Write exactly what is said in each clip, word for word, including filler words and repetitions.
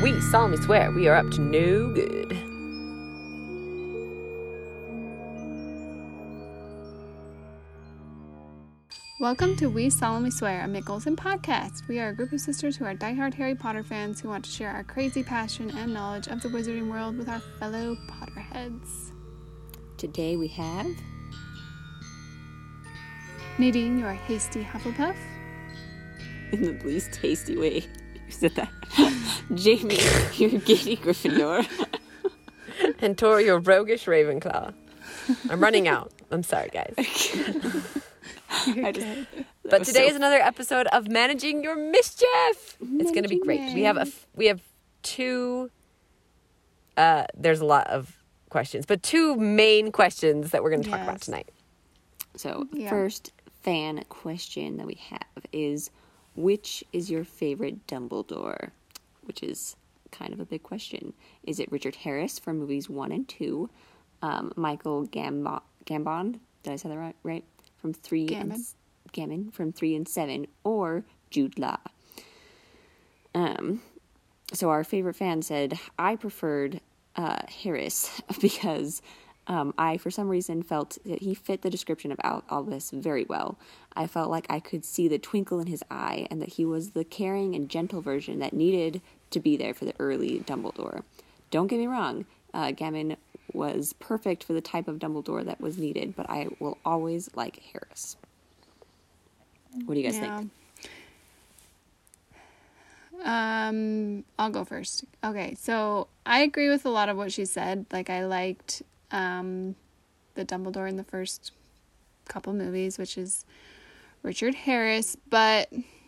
We solemnly swear we are up to no good. Welcome to We Solemnly Swear, a Mick Olson podcast. We are a group of sisters who are diehard Harry Potter fans who want to share our crazy passion and knowledge of the wizarding world with our fellow Potterheads. Today we have... Nadine, your hasty Hufflepuff. In the least tasty way you said that. Jamie, your giddy Gryffindor. And Tori, your roguish Ravenclaw. I'm running out. I'm sorry, guys. I just, but today so... is another episode of Managing Your Mischief. Managing it's going to be great. We have a we have two. Uh, there's a lot of questions, but two main questions that we're going to talk yes. about tonight. So yeah. First fan question that we have is, which is your favorite Dumbledore? Which is kind of a big question. Is it Richard Harris from movies one and two? Um, Michael Gambon, Gambon? Did I say that right? Right? From three Gammon. and Gammon from three and seven, or Jude Law. Um, so our favorite fan said I preferred uh, Harris because um, I, for some reason, felt that he fit the description of Al- Albus very well. I felt like I could see the twinkle in his eye, and that he was the caring and gentle version that needed to be there for the early Dumbledore. Don't get me wrong, uh, Gammon was perfect for the type of Dumbledore that was needed, but I will always like Harris. What do you guys yeah. think? Um, I'll go first. Okay, so I agree with a lot of what she said. Like, I liked um, the Dumbledore in the first couple movies, which is Richard Harris, but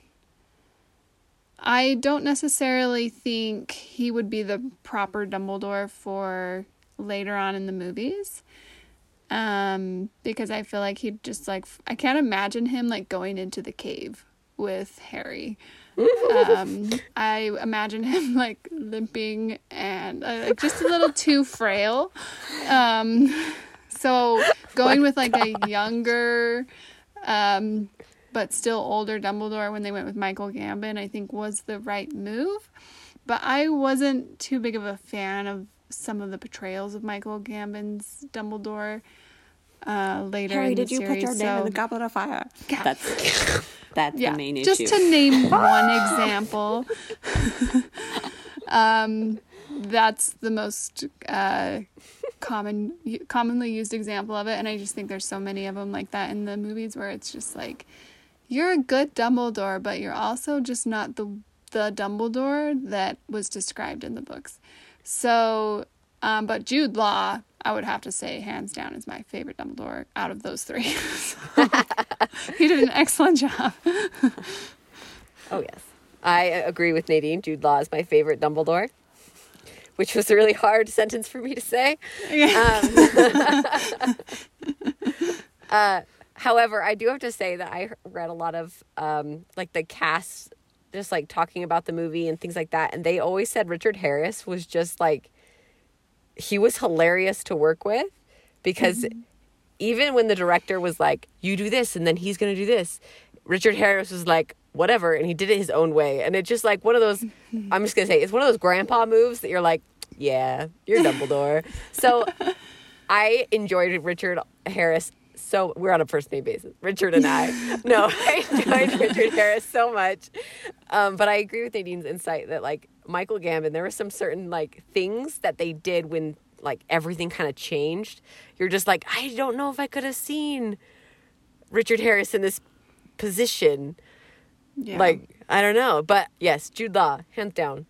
I don't necessarily think he would be the proper Dumbledore for later on in the movies, um because I feel like he'd just like I can't imagine him like going into the cave with Harry. um I imagine him like limping and uh, like just a little too frail, um so going with like a younger um but still older Dumbledore when they went with Michael Gambon, I think was the right move. But I wasn't too big of a fan of some of the portrayals of Michael Gambon's Dumbledore uh, later Harry, in the did you series. put your so, name in the goblet of fire? Yeah. That's that's yeah, the main just issue. Just to name one example, um, that's the most uh, common, commonly used example of it, and I just think there's so many of them like that in the movies where it's just like, you're a good Dumbledore, but you're also just not the the Dumbledore that was described in the books. So, um, but Jude Law, I would have to say, hands down, is my favorite Dumbledore out of those three. So, he did an excellent job. Oh, yes. I agree with Nadine. Jude Law is my favorite Dumbledore, which was a really hard sentence for me to say. Yeah. Um, uh, however, I do have to say that I read a lot of, um, like, the cast just like talking about the movie and things like that, and they always said Richard Harris was just like, he was hilarious to work with, because mm-hmm. even when the director was like, you do this and then he's gonna do this, Richard Harris was like, whatever, and he did it his own way. And it's just like one of those, I'm just gonna say, it's one of those grandpa moves that you're like, yeah, you're Dumbledore. So I enjoyed Richard Harris. So we're on a first name basis, Richard and I. No, I enjoyed Richard Harris so much. Um, but I agree with Nadine's insight that, like, Michael Gambon, there were some certain, like, things that they did when, like, everything kind of changed. You're just like, I don't know if I could have seen Richard Harris in this position. Yeah. Like, I don't know. But, yes, Jude Law, hands down.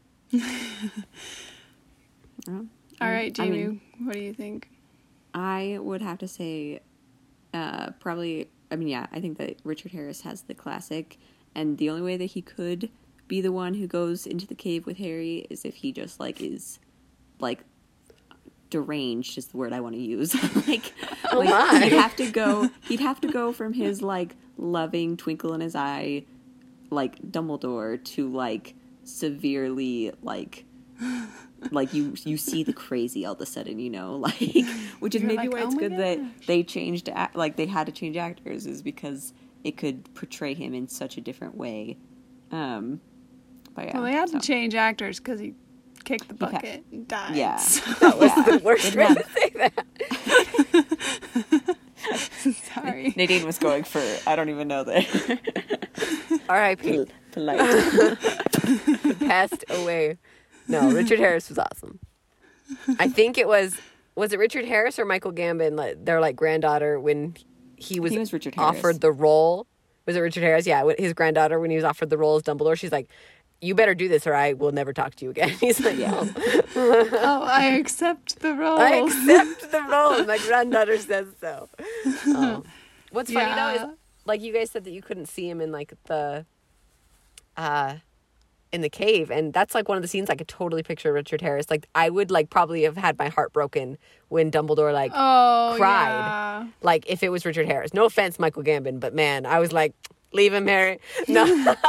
All right, Jamie, I mean, what do you think? I would have to say... Uh, probably, I mean, yeah, I think that Richard Harris has the classic, and the only way that he could be the one who goes into the cave with Harry is if he just, like, is, like, deranged is the word I want to use. like, oh like my. he'd have to go, he'd have to go from his, like, loving twinkle in his eye, like, Dumbledore to, like, severely, like, like you you see the crazy all of a sudden, you know, like, which is You're maybe like, why it's oh good God. that they changed, like, they had to change actors, is because it could portray him in such a different way. Um, but yeah, well, they had so. to change actors because he kicked the bucket and died. Yeah. So- That was Yeah. the worst Didn't way have- to say that. Sorry. Nadine was going for, I don't even know the R I P polite. Passed away. No, Richard Harris was awesome. I think it was, was it Richard Harris or Michael Gambon, like, their like granddaughter when he was, think it was Richard Harris. offered the role. Was it Richard Harris? Yeah, his granddaughter when he was offered the role as Dumbledore. She's like, you better do this or I will never talk to you again. He's like, Yeah. Oh, I accept the role. I accept the role. My granddaughter says so. Oh. What's funny though Yeah. is, like you guys said that you couldn't see him in like the, uh, in the cave, and that's like one of the scenes I could totally picture Richard Harris. Like I would like probably have had my heart broken when Dumbledore like Oh, cried. yeah. like if it was Richard Harris. No offense, Michael Gambon, but man, I was like, leave him, Harry. No,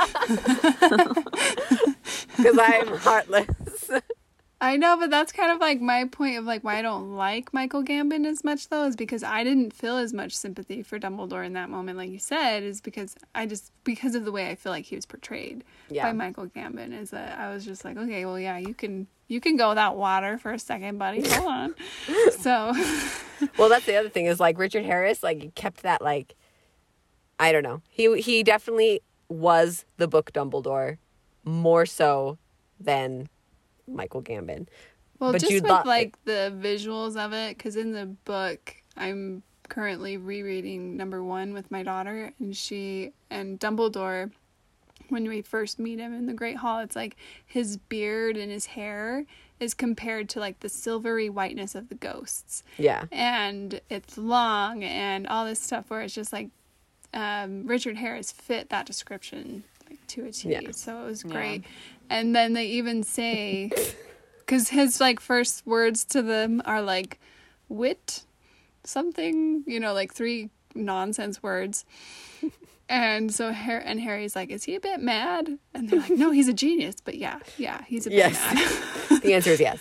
because I am heartless. I know, but that's kind of like my point of like why I don't like Michael Gambon as much though, is because I didn't feel as much sympathy for Dumbledore in that moment, like you said, is because I just because of the way I feel like he was portrayed Yeah. by Michael Gambon, is that I was just like, okay, well, yeah, you can you can go without water for a second, buddy. Hold on. So Well, that's the other thing is like Richard Harris, like kept that like, I don't know. He he definitely was the book Dumbledore more so than Michael Gambon. Well, But just Jude with Law- like the visuals of it, because in the book, I'm currently rereading number one with my daughter, and she and Dumbledore, when we first meet him in the Great Hall, it's like his beard and his hair is compared to like the silvery whiteness of the ghosts, Yeah. and it's long and all this stuff where it's just like um, Richard Harris fit that description like to a T. Yeah. So it was Yeah. great. And then they even say, because his like first words to them are like wit something, you know, like three nonsense words. And so Harry and Harry's like, is he a bit mad? And they're like, no, he's a genius. But yeah, yeah, he's a bit Yes. mad. The answer is yes.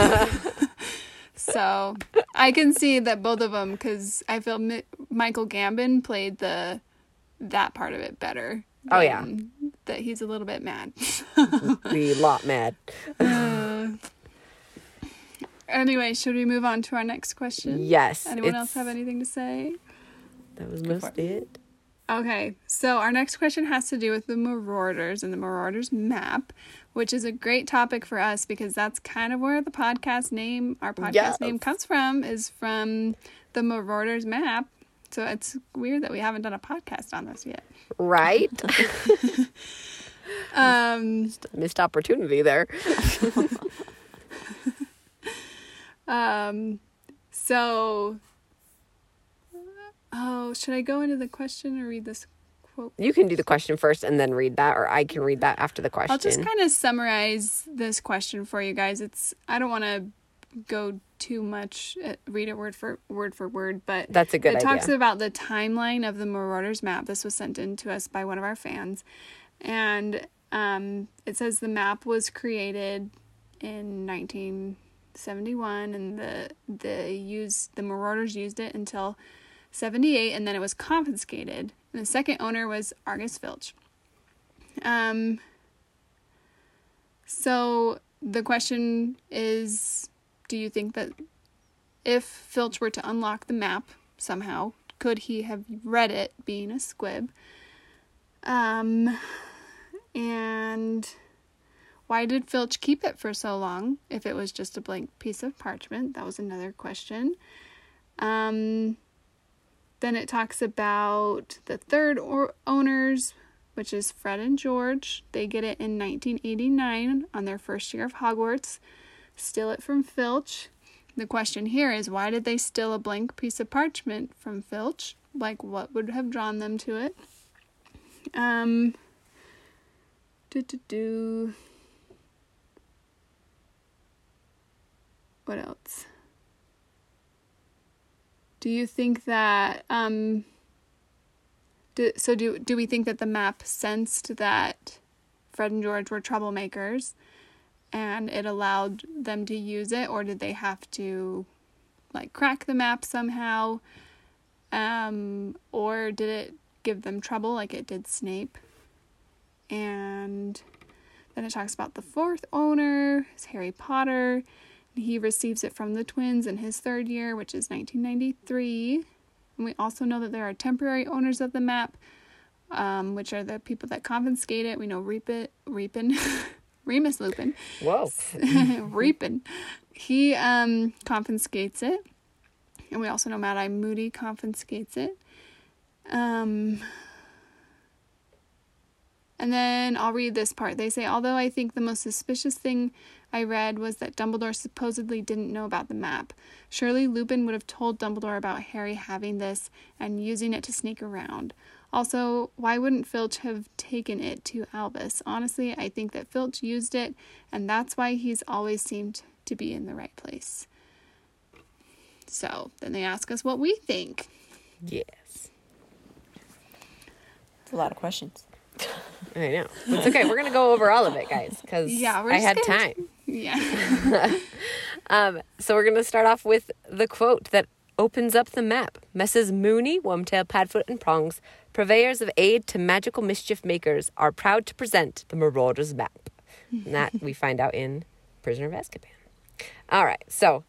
So I can see that both of them, because I feel Mi- Michael Gambon played the that part of it better. Oh, yeah. than That he's a little bit mad. The lot mad. Uh, anyway, should we move on to our next question? Yes. Anyone it's- else have anything to say? That was for most it. Okay, so our next question has to do with the Marauders and the Marauders map, which is a great topic for us because that's kind of where the podcast name, our podcast Yes. name comes from, is from the Marauders map. So it's weird that we haven't done a podcast on this yet. Right? Um, Missed opportunity there. um, so, oh, should I go into the question or read this quote? You can do the question first and then read that, or I can read that after the question. I'll just kind of summarize this question for you guys. It's I don't want to go too much, uh, read it word for word for word, but That's a good it talks idea. about the timeline of the Marauders map. This was sent in to us by one of our fans, and um, it says the map was created in nineteen seventy-one, and the the use the Marauders used it until seventy-eight, and then it was confiscated. And the second owner was Argus Filch. Um. So the question is, do you think that if Filch were to unlock the map somehow, could he have read it being a squib? Um, and why did Filch keep it for so long if it was just a blank piece of parchment? That was another question. Um, then it talks about the third or- owners, which is Fred and George. They get it in nineteen eighty-nine on their first year of Hogwarts. Steal it from Filch. The question here is, why did they steal a blank piece of parchment from Filch? Like, what would have drawn them to it? Um, do do do. What else? Do you think that um? Do, so do do we think that the map sensed that Fred and George were troublemakers, and it allowed them to use it, or did they have to, like, crack the map somehow? Um, or did it give them trouble like it did Snape? And Then it talks about the fourth owner, is Harry Potter. He receives it from the twins in his third year, which is nineteen ninety-three. And we also know that there are temporary owners of the map, um, which are the people that confiscate it. We know Reapin, Reapin, Remus Lupin. Whoa. Reapin. He um, confiscates it. And we also know Mad-Eye Moody confiscates it. Um, and then I'll read this part. They say, although I think the most suspicious thing I read was that Dumbledore supposedly didn't know about the map. Surely Lupin would have told Dumbledore about Harry having this and using it to sneak around. Also, why wouldn't Filch have taken it to Albus? Honestly, I think that Filch used it, and that's why he's always seemed to be in the right place. So, then they ask us what we think. Yes. It's a lot of questions. I know. It's okay. We're going to go over all of it, guys, because Yeah, we're I just had gonna- time. Yeah. Um, so we're going to start off with the quote that opens up the map. Messrs. Mooney, Wormtail, Padfoot, and Prongs, purveyors of aid to magical mischief makers, are proud to present the Marauder's map. And that we find out in Prisoner of Azkaban. All right, so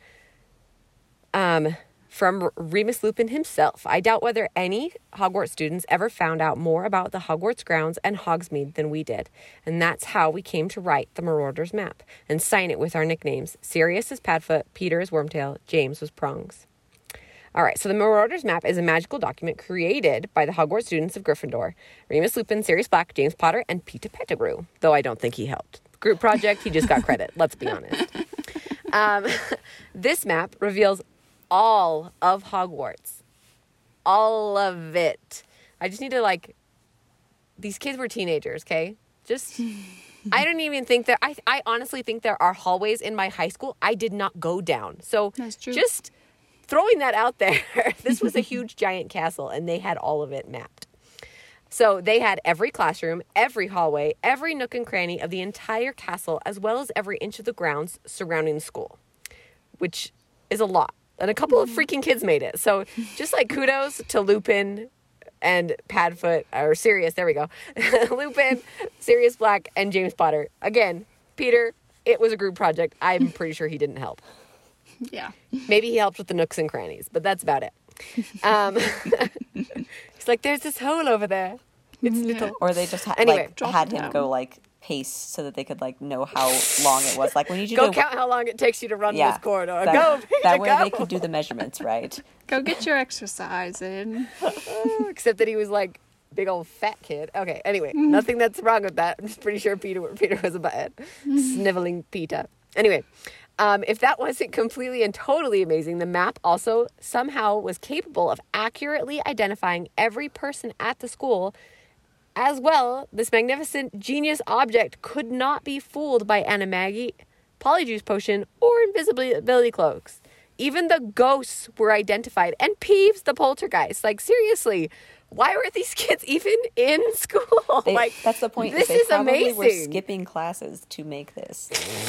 um, from R- Remus Lupin himself, I doubt whether any Hogwarts students ever found out more about the Hogwarts grounds and Hogsmeade than we did. And that's how we came to write the Marauder's map and sign it with our nicknames. Sirius is Padfoot, Peter is Wormtail, James was Prongs. All right, so the Marauder's map is a magical document created by the Hogwarts students of Gryffindor. Remus Lupin, Sirius Black, James Potter, and Peter Pettigrew, though I don't think he helped. Group project, he just got credit, let's be honest. Um, this map reveals all of Hogwarts. All of it. I just need to, like, these kids were teenagers, okay? Just, I don't even think that, I, I honestly think there are hallways in my high school I did not go down. So That's true. just throwing that out there, this was a huge giant castle and they had all of it mapped. So they had every classroom, every hallway, every nook and cranny of the entire castle, as well as every inch of the grounds surrounding the school, which is a lot. And a couple of freaking kids made it. So just like kudos to Lupin and Padfoot, or Sirius, there we go. Lupin, Sirius Black, and James Potter. Again, Peter, it was a group project. I'm pretty sure he didn't help. Yeah. Maybe he helped with the nooks and crannies, but that's about it. Um, he's like, there's this hole over there. It's little. Or they just ha- Anyway, like drop had it him down. go like pace so that they could like know how long it was. Like we need you Go to count how long it takes you to run yeah, this corridor. That, go, Peter, that way go. they could do the measurements right. Go get your exercise in. Except that he was like big old fat kid. Okay, anyway, nothing that's wrong with that. I'm just pretty sure Peter Peter was a butthead. Sniveling Peter. Anyway, um, if that wasn't completely and totally amazing, the map also somehow was capable of accurately identifying every person at the school. As well, this magnificent genius object could not be fooled by Animagi, Polyjuice Potion, or invisibility cloaks. Even the ghosts were identified, and Peeves the poltergeist. Like, seriously, why were these kids even in school? They, like, that's the point. This they is probably were amazing. skipping classes to make this.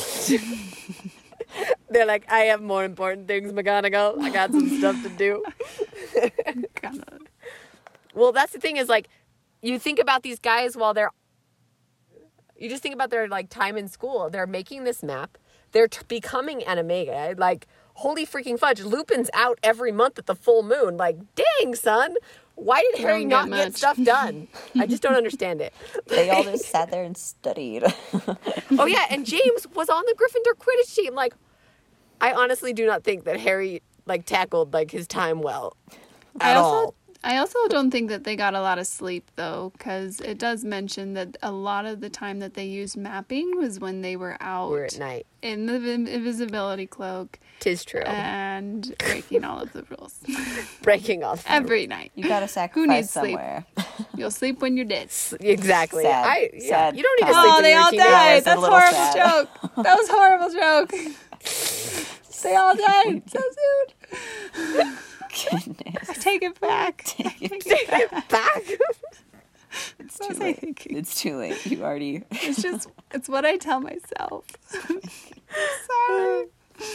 They're like, I have more important things, McGonagall. I got some stuff to do. Kinda. Well, that's the thing is, like, you think about these guys while they're, you just think about their, like, time in school. They're making this map. They're t- becoming Animega. Like, holy freaking fudge. Lupin's out every month at the full moon. Like, dang, son. Why did Harry Don't not get get much. stuff done? I just don't understand it. They all just sat there and studied. Oh, yeah, and James was on the Gryffindor Quidditch team. Like, I honestly do not think that Harry, like, tackled, like, his time well I at also all. I also don't think that they got a lot of sleep though, because it does mention that a lot of the time that they used mapping was when they were out We're at night. in the in- invisibility cloak Tis true. and breaking all of the rules Breaking off. every night. You gotta sacrifice needs sleep? somewhere. You'll sleep when you're dead. Exactly. Sad. I yeah. Sad. You don't need to sleep Oh, when they you're a all teenager. died. It's a That's little horrible sad. joke. That was a horrible joke. They all died so soon. Goodness. I take it back. Take it Take it back. Back. It's What too was I late. thinking? It's too late. You already. It's just, it's what I tell myself. Sorry.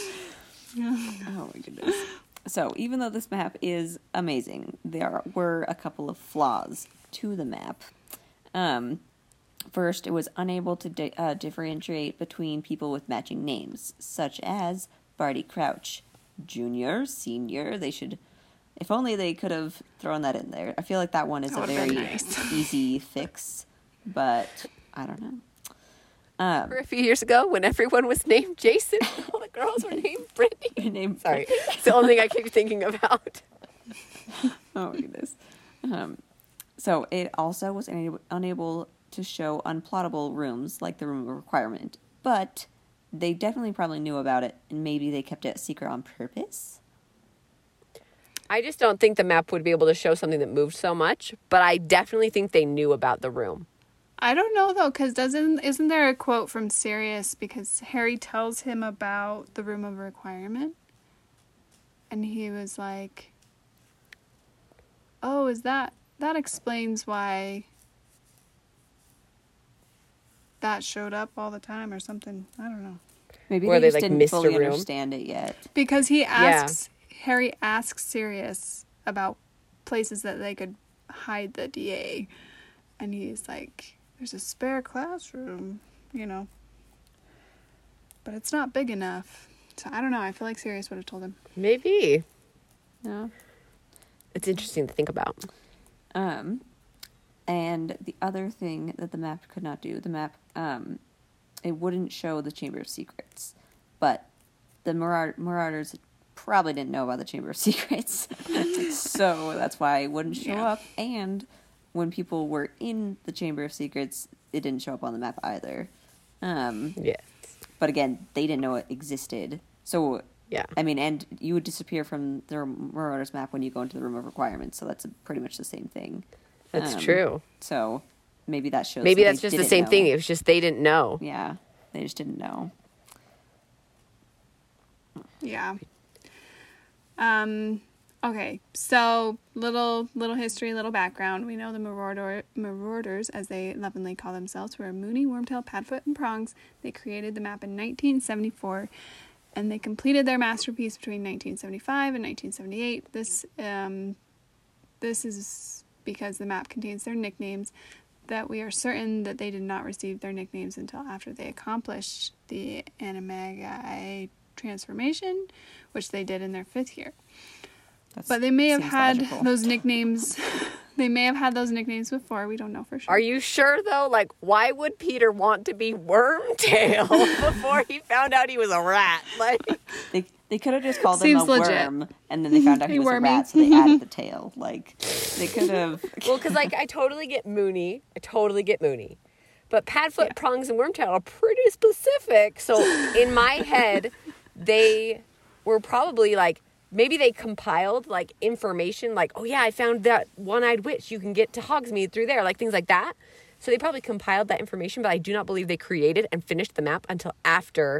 Oh my goodness. So, even though this map is amazing, there were a couple of flaws to the map. Um, First, it was unable to di- uh, differentiate between people with matching names, such as Barty Crouch, Junior, Senior. They should, if only they could have thrown that in there. I feel like that one is That a would've been very nice. easy fix, but I don't know. Um, For a few years ago, when everyone was named Jason, all the girls were named Brittany. name Sorry, it's the only thing I keep thinking about. Oh my goodness. Um, so it also was unable, unable to show unplottable rooms like the room of requirement, but they definitely probably knew about it, and maybe they kept it a secret on purpose. I just don't think the map would be able to show something that moved so much, but I definitely think they knew about the room. I don't know though, because doesn't isn't there a quote from Sirius because Harry tells him about the room of requirement, and he was like, "Oh, is that that explains why that showed up all the time or something?" I don't know. Maybe Where they they, just like, didn't missed a fully room? understand it yet. Because he asks Harry asks Sirius about places that they could hide the D A, and he's like, "There's a spare classroom, you know, but it's not big enough." So I don't know. I feel like Sirius would have told him. Maybe. No. It's interesting to think about. Um, and the other thing that the map could not do, the map, um, it wouldn't show the Chamber of Secrets, but the Maraud- Marauders probably didn't know about the Chamber of Secrets, so that's why it wouldn't show Yeah. up. And when people were in the Chamber of Secrets, it didn't show up on the map either. Um, Yes. but again, they didn't know it existed, so. Yeah. I mean, and you would disappear from the Marauders map when you go into the Room of Requirements, so that's pretty much the same thing. That's Um, true. So maybe that shows. Maybe that that's they just the didn't same know. thing. It was just they didn't know. Yeah, they just didn't know. Yeah. Um. Okay. So little little history, little background. We know the Marauder, Marauders, as they lovingly call themselves, were Moony, Wormtail, Padfoot, and Prongs. They created the map in nineteen seventy-four, and they completed their masterpiece between nineteen seventy-five and nineteen seventy-eight. This um, this is because the map contains their nicknames. That we are certain that they did not receive their nicknames until after they accomplished the Animagi transformation, which they did in their fifth year. That's, But they may have seems had logical. those nicknames. They may have had those nicknames before. We don't know for sure. Are you sure though? Like, why would Peter want to be Wormtail before he found out he was a rat? Like, They they could have just called Seems him a legit. worm, and then they found out he Hey, was wormy. a rat, so they added the tail. Like they could have. well, because like I totally get Moony. I totally get Moony. But Padfoot, Yeah. Prongs, and Wormtail are pretty specific. So in my head, they were probably like, maybe they compiled like information like, oh yeah, I found that one-eyed witch. You can get to Hogsmeade through there, like things like that. So they probably compiled that information, but I do not believe they created and finished the map until after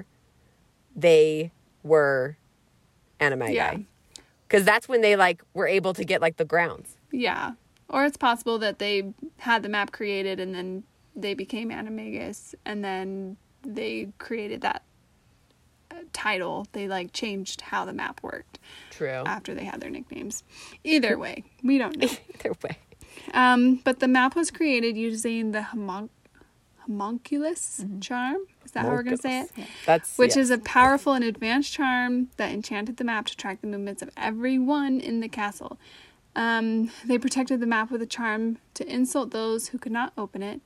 they were Animagi. Yeah. Because that's when they like were able to get like the grounds. Yeah. Or it's possible that they had the map created and then they became Animagus and then they created that uh, title. They like changed how the map worked True. after they had their nicknames. Either way, we don't know. Either way. Um, but the map was created using the homon- homunculus charm. Is that how we're going to say it? That's Which yeah. is a powerful and advanced charm that enchanted the map to track the movements of everyone in the castle. Um, they protected the map with a charm to insult those who could not open it,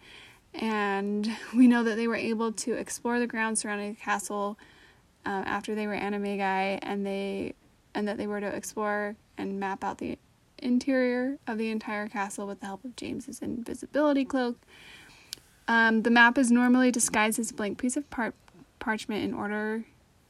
and we know that they were able to explore the grounds surrounding the castle uh, after they were Animagi, and they and that they were to explore and map out the interior of the entire castle with the help of James's invisibility cloak. Um, the map is normally disguised as a blank piece of par- parchment. In order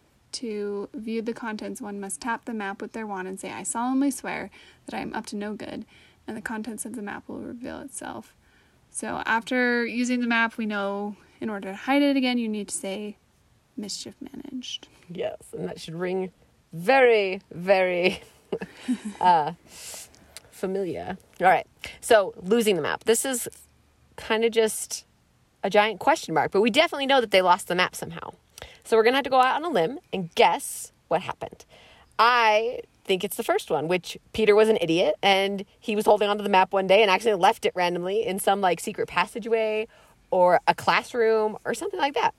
to view the contents, one must tap the map with their wand and say, "I solemnly swear that I am up to no good," and the contents of the map will reveal itself. So after using the map, we know in order to hide it again, you need to say, "Mischief managed." Yes, and that should ring very, very uh, familiar. All right, so losing the map. This is kind of just a giant question mark, but we definitely know that they lost the map somehow. So we're going to have to go out on a limb and guess what happened. I think it's the first one, which Peter was an idiot, and he was holding onto the map one day and accidentally left it randomly in some, like, secret passageway, or a classroom or something like that.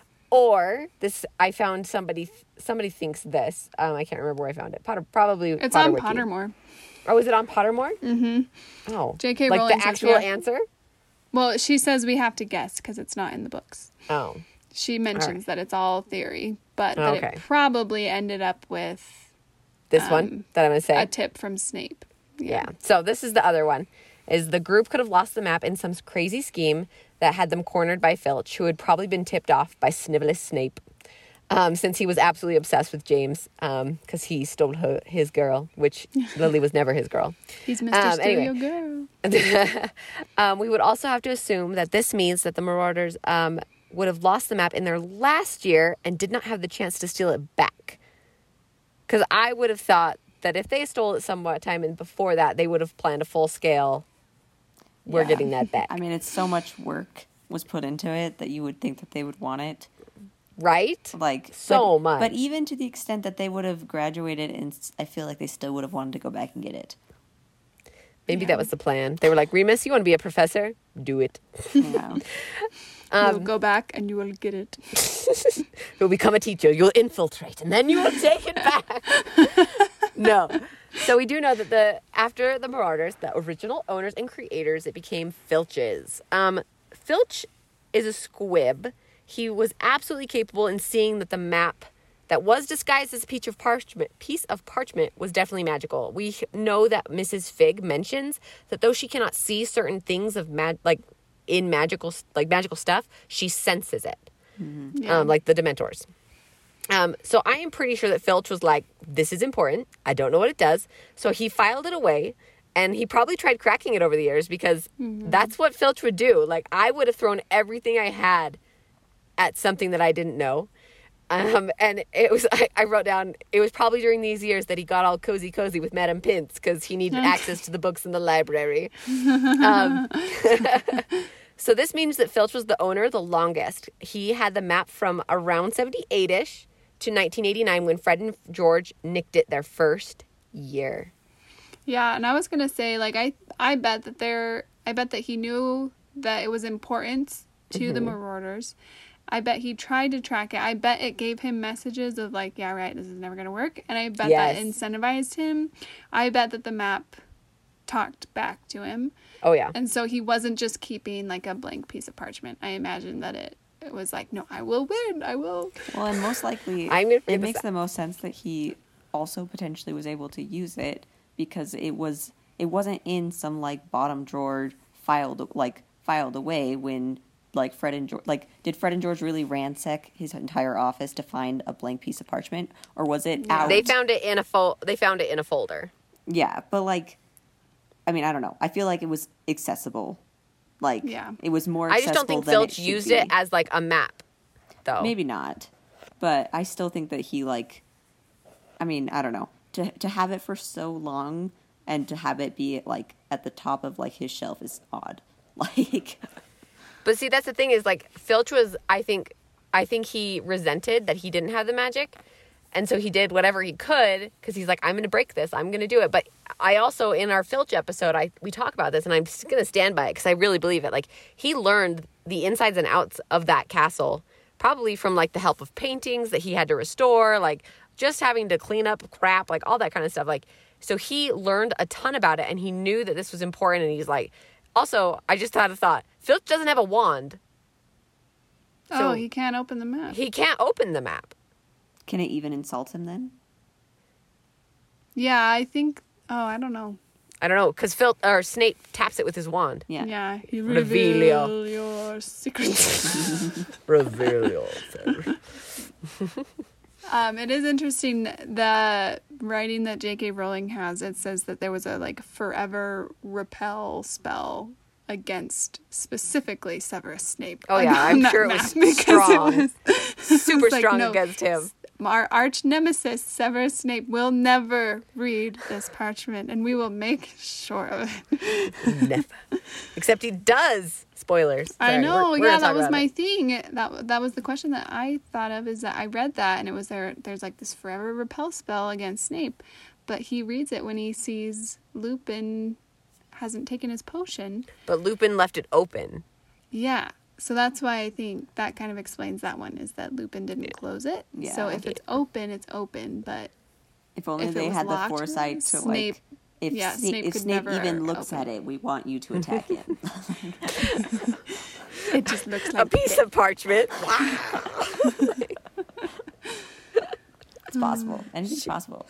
Or this, I found somebody, somebody thinks this. Um, I can't remember where I found it. Potter, probably It's Potter on Wiki. Pottermore. Oh, is it on Pottermore? Mm-hmm. Oh. J K like Rowling the says actual we have- answer? Well, she says we have to guess because it's not in the books. Oh. She mentions Alright. that it's all theory, but that Okay. it probably ended up with This Um, one that I'm going to say? a tip from Snape. Yeah. So this is the other one. Is the group could have lost the map in some crazy scheme that had them cornered by Filch, who had probably been tipped off by Snivellus Snape, um, since he was absolutely obsessed with James, um, because he stole her, his girl, which Lily was never his girl. He's Mister Um, Steal anyway. Your Girl. um, we would also have to assume that this means that the Marauders um, would have lost the map in their last year and did not have the chance to steal it back. Because I would have thought that if they stole it somewhat time and before that, they would have planned a full scale. We're Yeah. getting that back, I mean, it's so much work was put into it that you would think that they would want it. right? Like So but, much. But even to the extent that they would have graduated, and s- I feel like they still would have wanted to go back and get it. Maybe Yeah. that was the plan. They were like, Remus, you want to be a professor? Do it. Yeah. Um, You'll go back and you will get it. You'll become a teacher. You'll infiltrate, and then you will take it back. No. So we do know that the after the Marauders, the original owners and creators, it became Filch's. Um, Filch is a squib. He was absolutely capable in seeing that the map that was disguised as a piece of parchment, piece of parchment was definitely magical. We know that Missus Fig mentions that though she cannot see certain things of mag, like in magical, like magical stuff, she senses it. Yeah. Um, like the Dementors. Um, so I am pretty sure that Filch was like, this is important. I don't know what it does. So he filed it away, and he probably tried cracking it over the years because that's what Filch would do. Like, I would have thrown everything I had at something that I didn't know. Um, and it was, I, I wrote down, it was probably during these years that he got all cozy cozy with Madame Pince because he needed access to the books in the library. Um, so this means that Filch was the owner the longest. He had the map from around seventy-eight-ish to nineteen eighty-nine when Fred and George nicked it their first year. Yeah, and I was gonna say, like, I I bet that there, I bet that he knew that it was important to the Marauders. I bet he tried to track it. I bet it gave him messages of like, yeah, right, this is never gonna work. And I bet Yes. that incentivized him. I bet that the map talked back to him, Oh, yeah. and so he wasn't just keeping like a blank piece of parchment. I imagine that it it was like, no, I will win. I will. Well, and most likely, I'm gonna it figure this makes out. the most sense that he also potentially was able to use it because it was it wasn't in some like bottom drawer filed like filed away when like Fred and George like did Fred and George really ransack his entire office to find a blank piece of parchment, or was it Yeah. out? They found it in a fol- They found it in a folder. Yeah, but like, I mean, I don't know. I feel like it was accessible. Like, Yeah. it was more I accessible just don't think than Filch should used be. it as like a map, though. Maybe not. But I still think that he, like, I mean, I don't know. To to have it for so long and to have it be, like, at the top of, like, his shelf is odd. Like, But see, that's the thing is like Filch was, I think, I think he resented that he didn't have the magic. And so he did whatever he could because he's like, I'm going to break this. I'm going to do it. But I also, in our Filch episode, I we talk about this and I'm just going to stand by it because I really believe it. Like, he learned the insides and outs of that castle, probably from like the help of paintings that he had to restore, like just having to clean up crap, like all that kind of stuff. Like, so he learned a ton about it and he knew that this was important. And he's like, also, I just had a thought, Filch doesn't have a wand. So Oh, he can't open the map. he can't open the map. can it even insult him then? Yeah, I think. Oh, I don't know. I don't know, because Phil or Snape taps it with his wand. Yeah. Yeah, you Reveal reveal your secrets. Reveal. um, it is interesting the writing that J K Rowling has. It says that there was a like forever repel spell against specifically Severus Snape. Oh, on- yeah, I'm on that sure it map was because strong. It was, Super like, strong no, against him. Our arch nemesis Severus Snape will never read this parchment, and we will make sure of it. Never. Except he does. Spoilers. I Sorry, know, we're- we're yeah, gonna that talk was about my it. thing. That that was the question that I thought of. Is that I read that and it was there. There's like this forever repel spell against Snape, but he reads it when he sees Lupin hasn't taken his potion. But Lupin left it open. Yeah, So that's why I think that kind of explains that one, is that Lupin didn't yeah. close it. Yeah. So if it's open, it's open. But if only if they had locked, the foresight to Snape, like, if yeah, Snape, Snape, if Snape even looks open. at it, we want you to attack him. It just looks like a piece of parchment. Wow. It's possible. Anything's possible.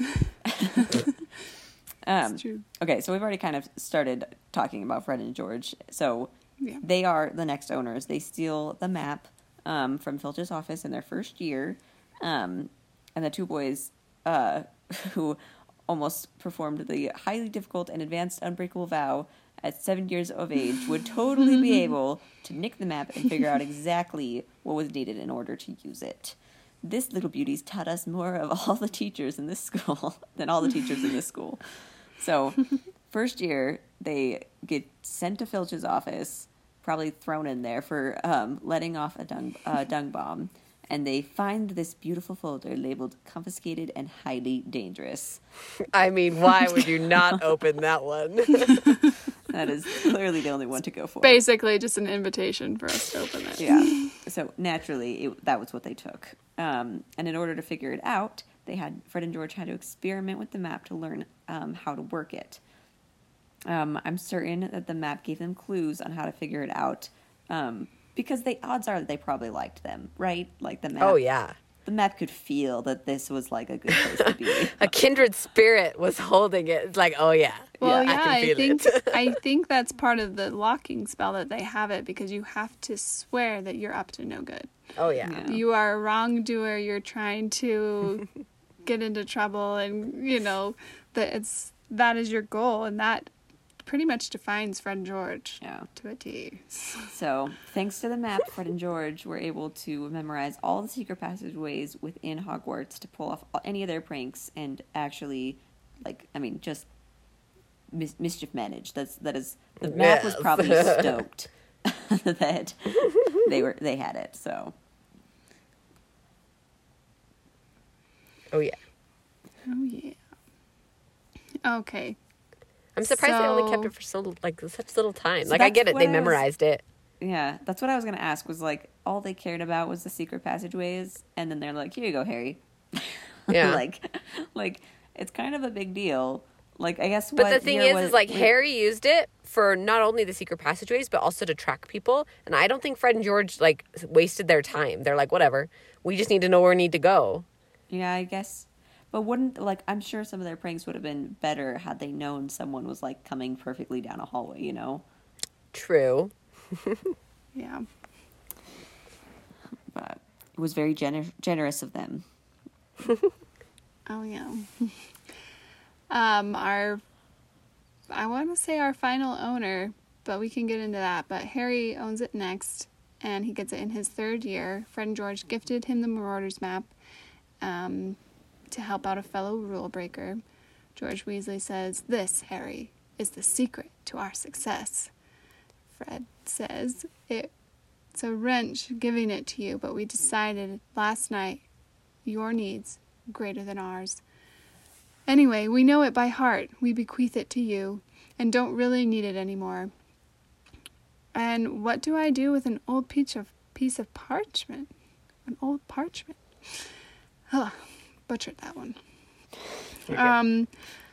um, it's true. Okay, so we've already kind of started talking about Fred and George. So yeah. they are the next owners. They steal the map um, from Filch's office in their first year. Um, and the two boys uh, who almost performed the highly difficult and advanced unbreakable vow at seven years of age would totally be able to nick the map and figure out exactly what was needed in order to use it. This little beauties taught us more of all the teachers in this school than all the teachers in this school. So, first year, they get sent to Filch's office, probably thrown in there for um, letting off a dung, uh, dung bomb, and they find this beautiful folder labeled confiscated and highly dangerous. I mean, why would you not open that one? That is clearly the only one to go for. Basically, just an invitation for us to open it. Yeah. So naturally, it, that was what they took. Um, and in order to figure it out, they had Fred and George had to experiment with the map to learn um, how to work it. Um, I'm certain that the map gave them clues on how to figure it out, um, because the odds are that they probably liked them, right? Like the map. Oh yeah. The map could feel that this was like a good place to be. A kindred spirit was holding it. It's like, oh yeah. Well, yeah, I, can I feel think it. I think that's part of the locking spell that they have it, because you have to swear that you're up to no good. Oh yeah. Yeah. You are a wrongdoer. You're trying to get into trouble, and you know that it's that is your goal, and that pretty much defines Fred and George Yeah. to a T. So, thanks to the map, Fred and George were able to memorize all the secret passageways within Hogwarts to pull off any of their pranks and actually, like, I mean, just mis- mischief managed. That's that is the map was Yes. probably stoked that they were they had it. So, Oh yeah. Oh yeah. Okay. I'm surprised they only kept So- it for so like such little time. So like I that's get it, what they I was- memorized it. yeah, that's what I was gonna ask. Was like all they cared about was the secret passageways, and then they're like, "Here you go, Harry." Yeah. like, like it's kind of a big deal. Like, I guess. But what the thing year is, was, is like wait, Harry used it for not only the secret passageways, but also to track people. And I don't think Fred and George like wasted their time. They're like, whatever, we just need to know where we need to go. Yeah, I guess. But wouldn't, like, I'm sure some of their pranks would have been better had they known someone was, like, coming perfectly down a hallway, you know? True. Yeah. But it was very gener- generous of them. Oh yeah. um, our, I want to say our final owner, but we can get into that. But Harry owns it next, and he gets it in his third year. Fred and George gifted him the Marauders map, um, to help out a fellow rule breaker. George Weasley says, "This, Harry, is the secret to our success." Fred says, "It's a wrench giving it to you, but we decided last night your needs greater than ours. Anyway, we know it by heart. We bequeath it to you and don't really need it anymore." And what do I do with an old piece of piece of parchment? An old parchment. Ugh, butchered that one. Okay. Um,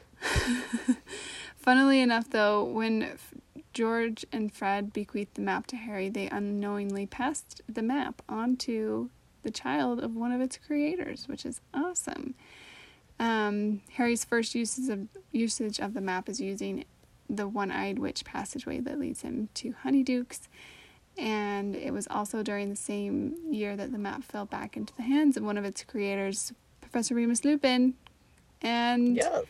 funnily enough, though, when F- George and Fred bequeathed the map to Harry, they unknowingly passed the map on to the child of one of its creators, which is awesome. Um, Harry's first uses of, usage of the map is using the one-eyed witch passageway that leads him to Honeydukes, and it was also during the same year that the map fell back into the hands of one of its creators, Professor Remus Lupin, and Yeah.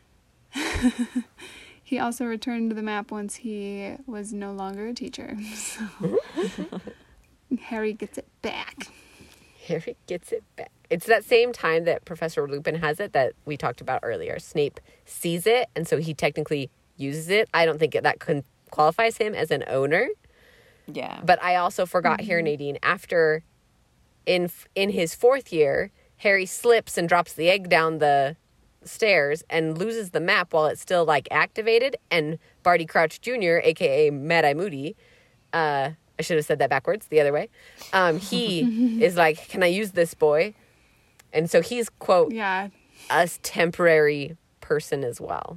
he also returned to the map once he was no longer a teacher. So Harry gets it back. Harry gets it back. It's that same time that Professor Lupin has it that we talked about earlier. Snape sees it, and so he technically uses it. I don't think that con- qualifies him as an owner. Yeah. But I also forgot Mm-hmm. here, Nadine, after, in in his fourth year, Harry slips and drops the egg down the stairs and loses the map while it's still, like, activated. And Barty Crouch Junior, a k a. Mad-Eye Moody, uh, I should have said that backwards, the other way. Um, he is like, can I use this boy? And so he's, quote, Yeah. a temporary person as well.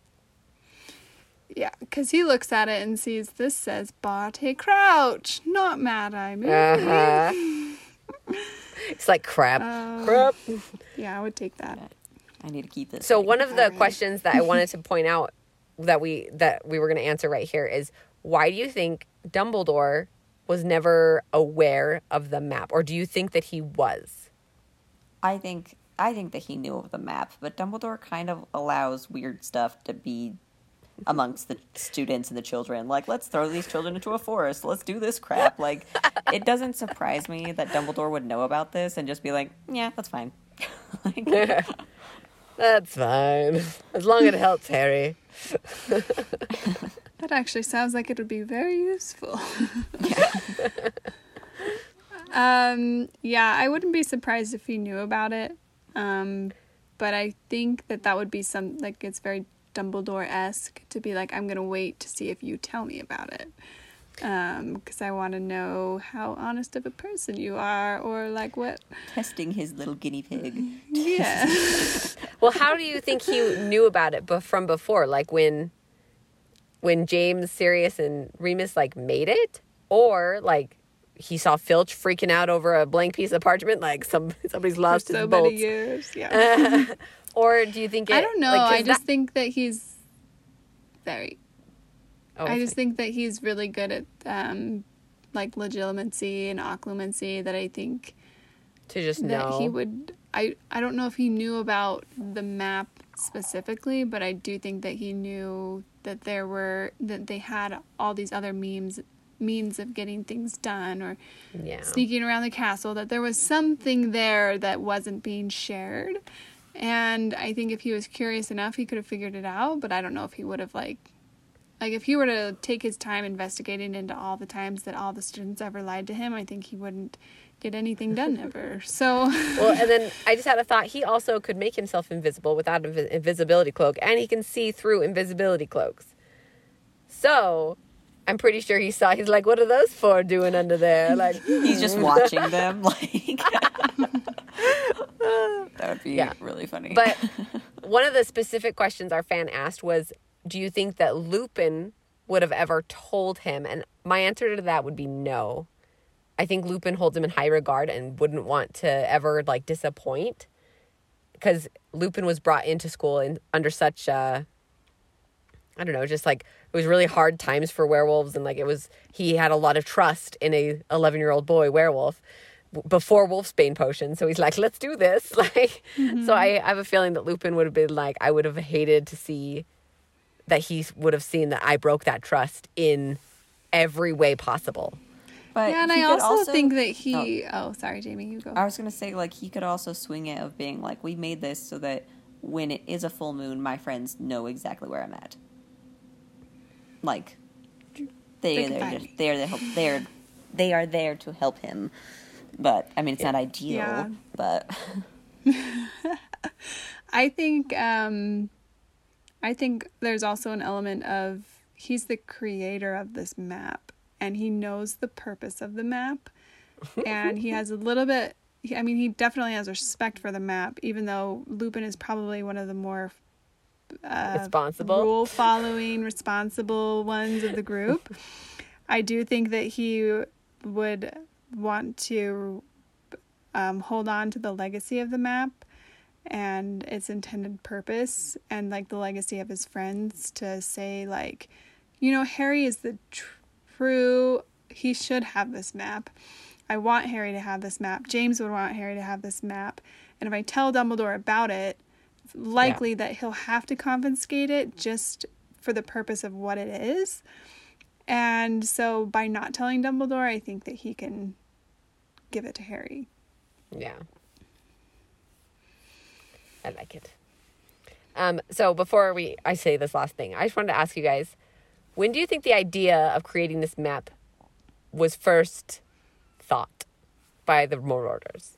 Yeah, because he looks at it and sees this says Barty Crouch, not Mad Eye Moody. Uh-huh. It's like crap. Uh, crap. Yeah, I would take that. I need to keep this. So thing. one of the Alright. questions that I wanted to point out that we that we were going to answer right here is, why do you think Dumbledore was never aware of the map, or do you think that he was? I think I think that he knew of the map, but Dumbledore kind of allows weird stuff to be amongst the students and the children. Like, let's throw these children into a forest. Let's do this crap. Like, it doesn't surprise me that Dumbledore would know about this and just be like, yeah, that's fine. Like, That's fine, as long as it helps Harry. That actually sounds like it would be very useful. um, yeah, I wouldn't be surprised if he knew about it. Um, but I think that that would be some, like, it's very Dumbledore-esque to be like, I'm going to wait to see if you tell me about it. Um, because I want to know how honest of a person you are, or like what. testing his little guinea pig. Yeah. Well, how do you think he knew about it be- from before? Like when, when James, Sirius, and Remus like made it, or like he saw Filch freaking out over a blank piece of parchment, like some somebody's lost For so his many bolts. years. Yeah. Or do you think it, I don't know. like, 'cause I just that- think that he's very. Oh, I okay. just think that he's really good at um, like legitimacy and occlumency. That I think to just that know. he would. I I don't know if he knew about the map specifically, but I do think that he knew that there were that they had all these other memes means of getting things done, or Yeah. sneaking around the castle, that there was something there that wasn't being shared. And I think if he was curious enough, he could have figured it out, but I don't know if he would have, like, like if he were to take his time investigating into all the times that all the students ever lied to him, I think he wouldn't get anything done ever. So, Well, and then I just had a thought. He also could make himself invisible without an invi- invisibility cloak, and he can see through invisibility cloaks. So, I'm pretty sure he saw. He's like, "What are those four doing under there?" Like, He's just watching them. Like, that would be Yeah. really funny. But one of the specific questions our fan asked was, do you think that Lupin would have ever told him? And my answer to that would be no. I think Lupin holds him in high regard and wouldn't want to ever, like, disappoint. Because Lupin was brought into school in, under such, uh, I don't know, just, like, it was really hard times for werewolves. And, like, it was, he had a lot of trust in a eleven-year-old boy werewolf before Wolfsbane potion. So he's like, let's do this. Like, mm-hmm. So I, I have a feeling that Lupin would have been like, I would have hated to see that he would have seen that I broke that trust in every way possible. But yeah, and he I could also, think that he... Oh. oh, sorry, Jamie, you go. I was going to say, like, he could also swing it of being like, we made this so that when it is a full moon, my friends know exactly where I'm at. Like, they, They can they're, find just, me. they're, the help, they're, they are there to help him. But, I mean, it's not ideal, Yeah. but... I think um, I think there's also an element of he's the creator of this map, and he knows the purpose of the map, and he has a little bit. I mean, he definitely has respect for the map, even though Lupin is probably one of the more uh, Responsible. rule-following, responsible ones of the group. I do think that he would want to um, hold on to the legacy of the map and its intended purpose, and like the legacy of his friends, to say, like, you know, Harry is the tr- true, he should have this map. I want Harry to have this map. James would want Harry to have this map. And if I tell Dumbledore about it, it's likely yeah. that he'll have to confiscate it just for the purpose of what it is. And so by not telling Dumbledore, I think that he can give it to Harry. Yeah. I like it. Um, so before we, I say this last thing, I just wanted to ask you guys, when do you think the idea of creating this map was first thought by the Marauders?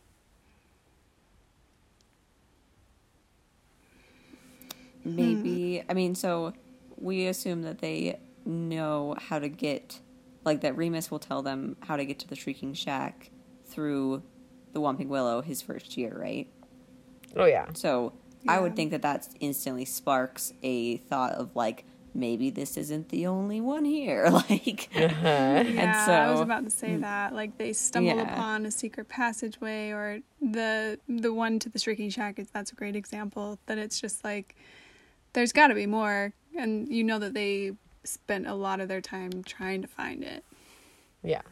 Maybe, hmm. I mean, so we assume that they know how to get like that Remus will tell them how to get to the Shrieking Shack through the Whomping Willow his first year, right? Oh, yeah. So Yeah. I would think that that instantly sparks a thought of, like, maybe this isn't the only one here. Like, Uh-huh. Yeah, so- I was about to say that. Like they stumble Yeah. upon a secret passageway, or the the one to the Shrieking Shack. is- That's a great example. That it's just like there's got to be more, and you know that they spent a lot of their time trying to find it. Yeah.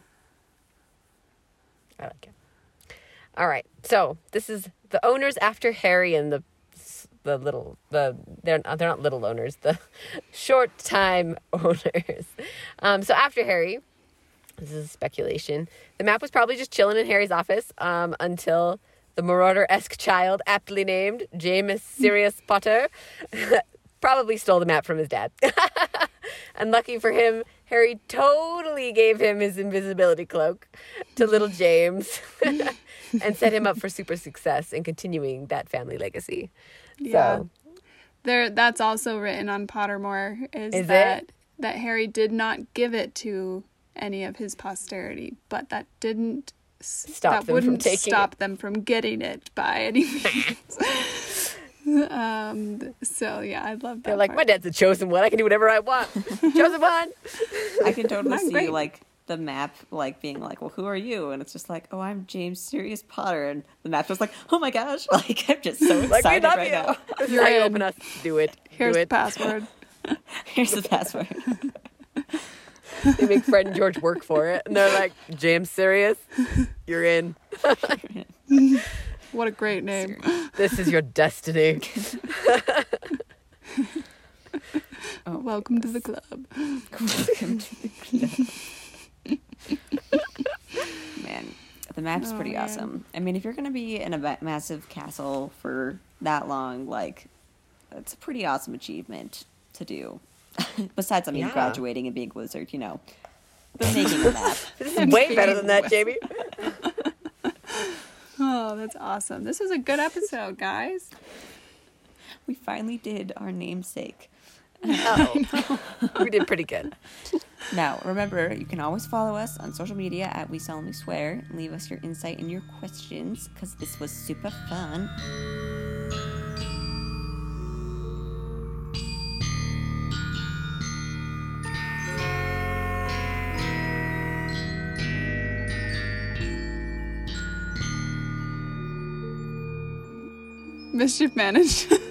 I like it. All right. So this is the owners after Harry and the the little the they're not, they're not little owners, the short time owners. Um, so after Harry, this is speculation. The map was probably just chilling in Harry's office um, until the Marauder-esque child, aptly named James Sirius Potter, probably stole the map from his dad. And lucky for him, Harry totally gave him his invisibility cloak to little James and set him up for super success in continuing that family legacy. Yeah. So, There, that's also written on Pottermore. Is, Is that it? that Harry did not give it to any of his posterity, but that didn't s- Stop that them from wouldn't taking stop them from getting it by any means. um. So yeah, I love that. they're like, part. my dad's the chosen one. I can do whatever I want. Chosen one. I can totally I'm see, great. like, the map, like, being like, well, who are you? And it's just like, oh, I'm James Sirius Potter. And the map's just like, oh my gosh, like, I'm just so Like, we excited love right you. now. This is You're how you in. open us. Do it. Here's do the it. password. Here's the password. They make Fred and George work for it. And they're like, James Sirius, you're in. What a great name. This is your destiny. Oh, Welcome to the club. welcome to the club. Man, the map's Oh, pretty man. awesome. I mean, if you're going to be in a ma- massive castle for that long, like, it's a pretty awesome achievement to do. Besides, I mean, Yeah. graduating and being a wizard, you know. But making a map. This is way better than that, Jamie. Oh, that's awesome. This was a good episode, guys. We finally did our namesake. Oh, we did pretty good. Now, remember, you can always follow us on social media at We Solemnly Swear and leave us your insight and your questions, because this was super fun. Mischief managed.